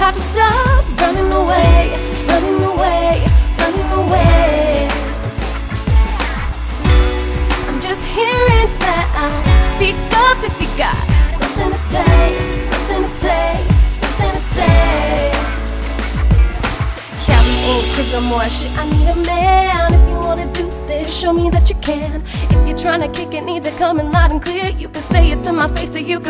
have to stop running away, running away, running away. I'm just here inside. Speak up if you got something to say, something to say, something to say. Carry on, 'cause I'm more shit. I need a man. If you wanna do this, show me that you can. If you're trying to kick it, need to come in loud and clear. You can say it to my face or you can